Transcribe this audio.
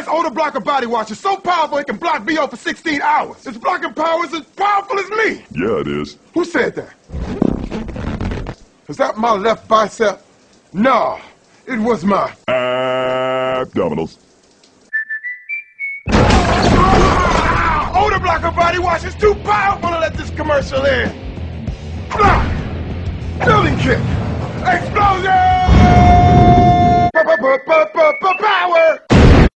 odor blocker body wash is so powerful it can block BO for 16 hours. Its blocking power is as powerful as me. Yeah, it is. Who said that? Is that my left bicep? No, it was my abdominals. Odor blocker body wash is too powerful to let this commercial in. Block! Building kick! Explosion!